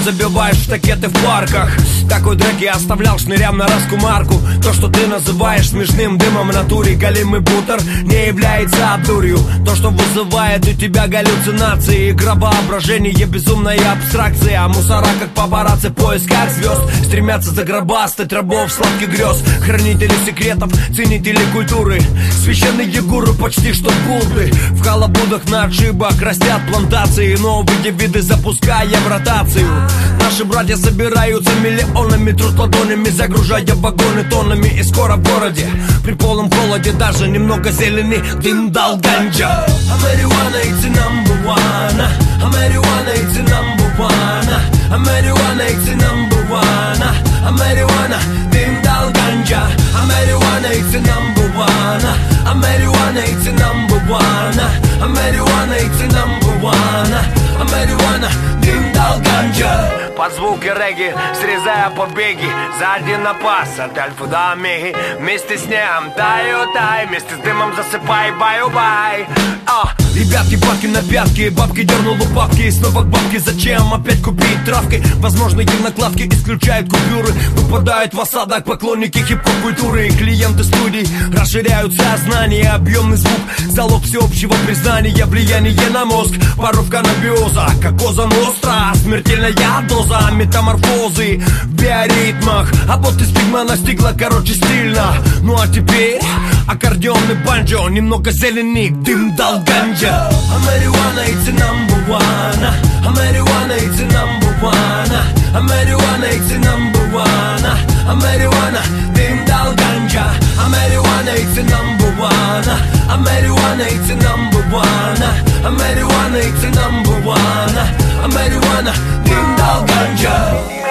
забиваешь штакеты в парках. Такой дрэк я оставлял шнырям на раскумарку. То, что ты называешь смешным дымом в натуре, голимый бутер не является обдурью. То, что вызывает у тебя галлюцинации, игра воображения, безумная абстракция. Мусора, как папарацци в поисках звезд, стремятся загробастать рабов сладких грез. Хранители секретов, ценители культуры, священные гуру почти что Будды. В халабудах на отшибах растят плантации, новые виды запуская в ротацию. Наши братья собираются миллионами, трут ладонями, загружая вагоны тоннами. И скоро в городе при полном холоде даже немного зелени дым дал ганджа. А marijuana it's number one, а marijuana it's number one, а marijuana it's number one, а marijuana дым дал ганджа. А marijuana it's number one, а marijuana it's number one, а marijuana it's number one, а marijuana дым дал ганджа. Под звуки регги, срезая побеги, за один напас от альфа до омеги. Вместе с ним тай, вместе с дымом засыпай, бай-бай. Ребятки, бабки на пятки, бабки дернул у бабки, и снова к бабке. Зачем опять купить травкой? Возможные накладки исключают купюры. Выпадают в осадок поклонники хип-хоп культуры. Клиенты студий расширяют сознание. Объемный звук, залог всеобщего признания. Влияние на мозг, паровка анабиоза, как коза ностра, смертельная доза метаморфозы в биоритмах. А вот из пигма настигла, короче, стильно. Ну а теперь аккордеон и банджо, немного зелени, дым дал ганджа. А marijuana it's number one, а marijuana it's number one, а marijuana it's number one, а marijuana дым дал ганджа. А marijuana it's number one, а marijuana it's number one, а marijuana it's number one, а marijuana дым дал ганджа.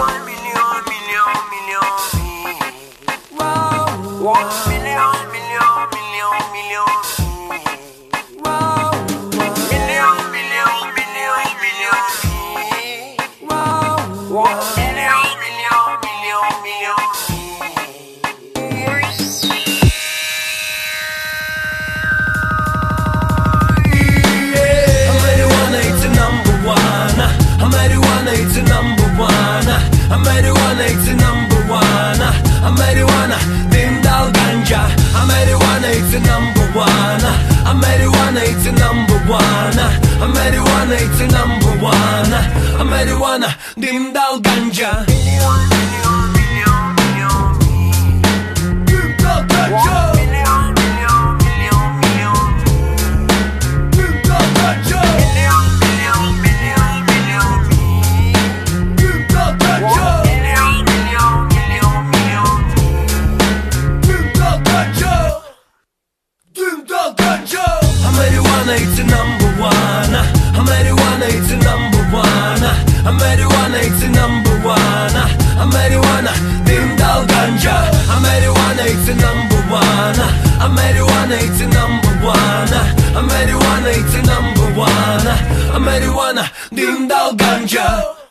А marijuana it's number one, а marijuana дым дал ганджа. А marijuana it's number one, а marijuana it's number one, а marijuana it's number one, а marijuana дым дал ганджа. Дым дал ганджа. Marijuana it's number one, а marijuana it's number one, а marijuana it's number one, а marijuana дым дал ганджа. А marijuana it's number one, а marijuana it's number one, а marijuana it's number one, а marijuana дым дал ганджа.